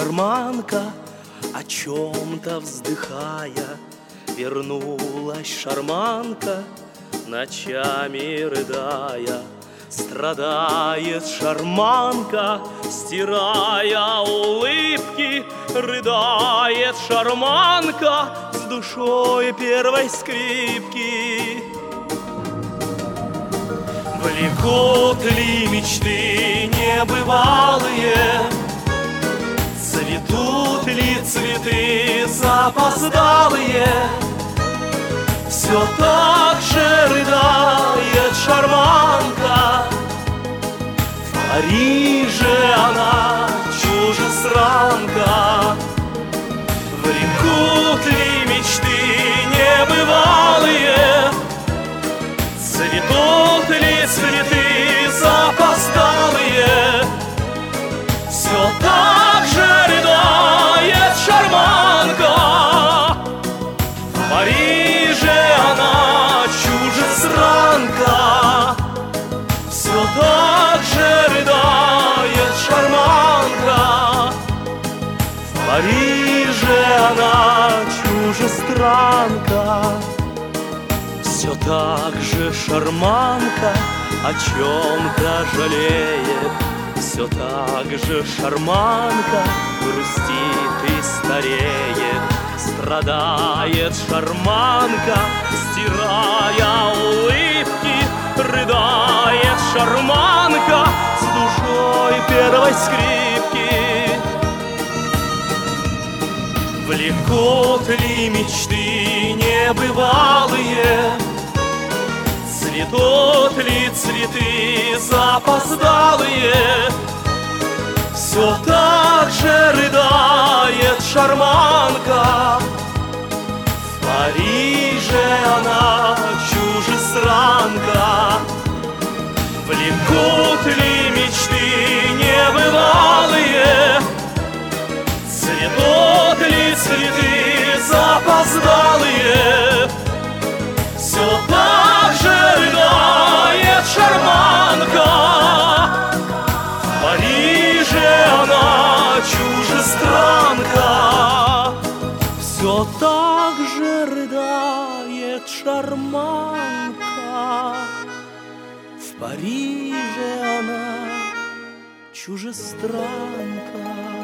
шарманка, о чем-то вздыхая. Вернулась шарманка, ночами рыдая. Страдает шарманка, стирая улыбки. Рыдает шарманка с душой первой скрипки. Влекут ли мечты небывалые? Цветут ли цветы запоздалые? Все так же рыдает шарманка. В Париже она чужестранка. Влекут ли мечты небывалые? Цветут ли цветы запоздалые? Все так же рыдает шарманка. В Париже она чужестранка. Все так же рыдает шарманка. В Париже она чужестранка. Все так же шарманка о чем-то жалеет. Все так же шарманка грустит и стареет. Страдает шарманка, стирая улыбки. Рыдает шарманка с душой первой скрипки. Влекут ли мечты небывалые? Цветут ли цветы запоздалые? Все так же рыдает шарманка. В Париже она чужестранка. Влекут ли мечты небывалые? Цветут ли цветы запоздалые? Все так же рыдает шарманка. В Париже она чужестранка. Все так же рыдает шарманка. В Париже она чужестранка.